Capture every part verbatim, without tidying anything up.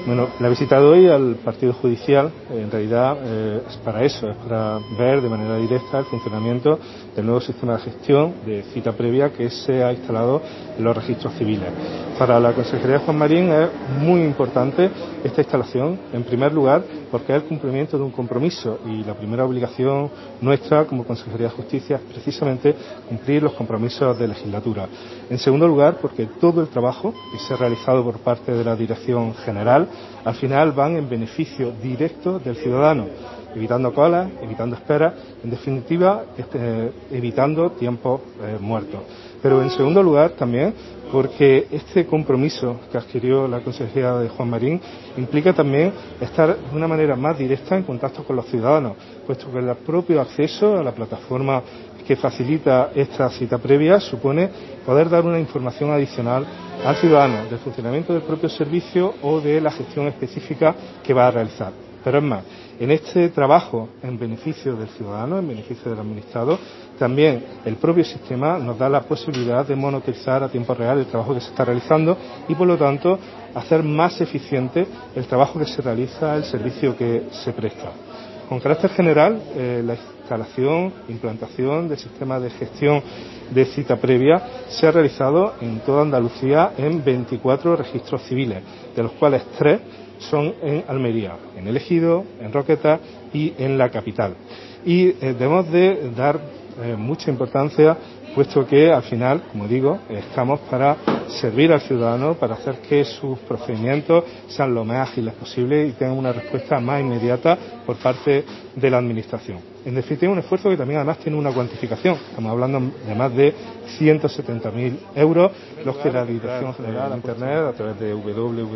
Bueno, la visita de hoy al partido judicial en realidad eh, es para eso, es para ver de manera directa el funcionamiento del nuevo sistema de gestión de cita previa que se ha instalado en los registros civiles. Para la Consejería de Juan Marín es muy importante esta instalación, en primer lugar porque es el cumplimiento de un compromiso y la primera obligación nuestra como Consejería de Justicia es precisamente cumplir los compromisos de legislatura. En segundo lugar porque todo el trabajo que se ha realizado por parte de la Dirección General al final van en beneficio directo del ciudadano, evitando colas, evitando esperas, en definitiva este, evitando tiempos eh, muertos. Pero en segundo lugar también porque este compromiso que adquirió la Consejería de Juan Marín implica también estar de una manera más directa en contacto con los ciudadanos, puesto que el propio acceso a la plataforma que facilita esta cita previa supone poder dar una información adicional al ciudadano del funcionamiento del propio servicio o de la gestión específica que va a realizar. Pero es más, en este trabajo en beneficio del ciudadano, en beneficio del administrado, también el propio sistema nos da la posibilidad de monitorizar a tiempo real el trabajo que se está realizando y, por lo tanto, hacer más eficiente el trabajo que se realiza, el servicio que se presta. Con carácter general, eh, la instalación, implantación del sistema de gestión de cita previa se ha realizado en toda Andalucía en veinticuatro registros civiles, de los cuales tres son en Almería, en El Ejido, en Roquetas y en la capital. Y eh, debemos de dar eh, mucha importancia, puesto que al final, como digo, estamos para servir al ciudadano, para hacer que sus procedimientos sean lo más ágiles posible y tengan una respuesta más inmediata por parte de la Administración. En definitiva, un esfuerzo que también además tiene una cuantificación. Estamos hablando de más de ciento setenta mil euros, los que la Dirección General de Internet, a través de w w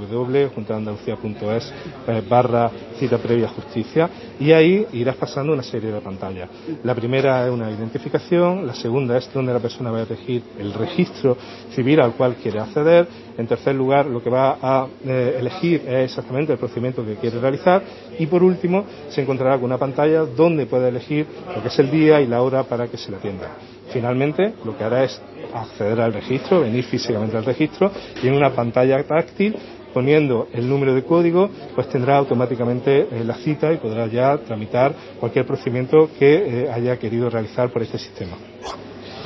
w punto junta de andalucía punto es barra cita previa justicia, y ahí irás pasando una serie de pantallas. La primera es una identificación, la segunda es donde la persona va a elegir el registro civil al cual quiere acceder. En tercer lugar, lo que va a eh, elegir es exactamente el procedimiento que quiere realizar, y por último se encontrará con una pantalla donde puede elegir lo que es el día y la hora para que se le atienda. Finalmente, lo que hará es acceder al registro, venir físicamente al registro, y en una pantalla táctil, poniendo el número de código, pues tendrá automáticamente eh, la cita y podrá ya tramitar cualquier procedimiento que eh, haya querido realizar por este sistema.